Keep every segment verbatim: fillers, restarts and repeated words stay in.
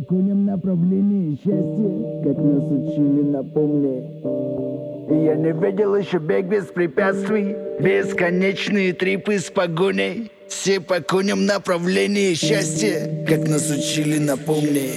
коням направление счастья, как нас учили, напомни. Я не видел еще бег без препятствий, бесконечные трипы с погоней. Все по коням направление счастья, как нас учили, напомни.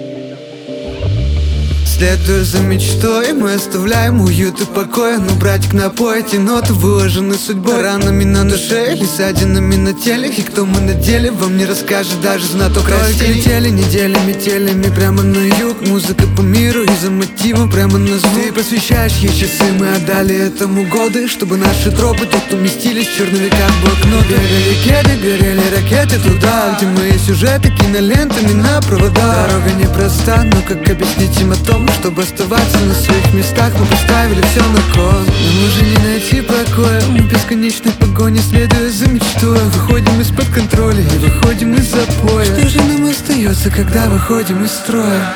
Следуя за мечтой, мы оставляем уют и покой. Но, братик, напой, эти ноты выложены судьбой. Ранами на душе или ссадинами на теле. И кто мы на деле, вам не расскажет даже знаток растений. Летели неделями, телями прямо на юг. Музыка по миру и за мотивом прямо на звук. Ты посвящаешь ей часы, мы отдали этому годы, чтобы наши тропы тут уместились в черновиках блокнота. Бегали кеды, горели ракеты туда, где мои сюжеты кинолентами на провода. Дорога непроста, но как объяснить им о том, чтобы оставаться на своих местах, мы поставили все на кон. Нам уже не найти покоя, мы в бесконечной погоне, следуя за мечтой. Выходим из-под контроля и выходим из запоя. Что же нам остается, когда выходим из строя?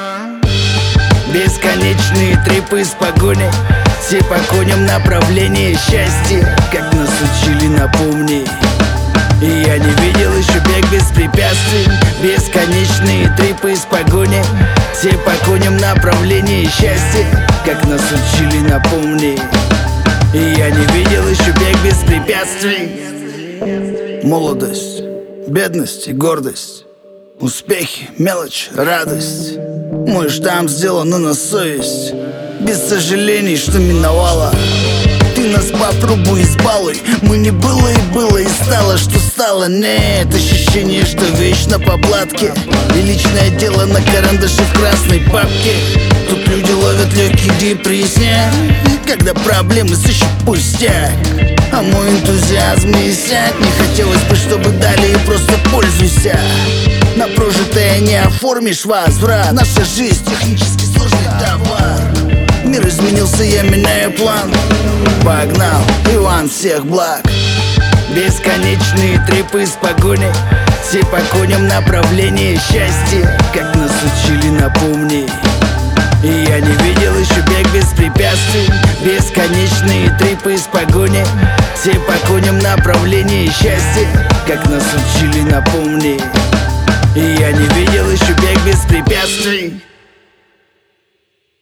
Бесконечные трипы с погоней, все по коням направление счастья, как нас учили, напомни. И я не видел еще бег без препятствий, бесконечные трипы с погоней, все по коням направление счастья, как нас учили, напомни. И я не видел еще бег без препятствий. Молодость, бедность и гордость, успехи, мелочь, радость. Мой штамп сделан на совесть, без сожалений, что миновало. Ты нас попробуй избалуй. Мы не было и было, и стало, что стало. Нет, ощущение, что вечно по блатке, и личное дело на карандаше в красной папке. Тут люди ловят легкий депрессия, когда проблемы сыщут пустяк. А мой энтузиазм иссяк. Не хотелось бы, чтобы далее просто пользуйся. На прожитое не оформишь возврат. Наша жизнь технически сложный товар. Мир изменился, я меняю план. Погнал, Иван, всех благ. Бесконечные трипы с погоней, все по коням направление счастья, как нас учили, напомни. И я не видел еще бег без препятствий, бесконечные трипы с погоней, все по коням направление счастья, как нас учили, напомни. И я не видел еще бег без препятствий.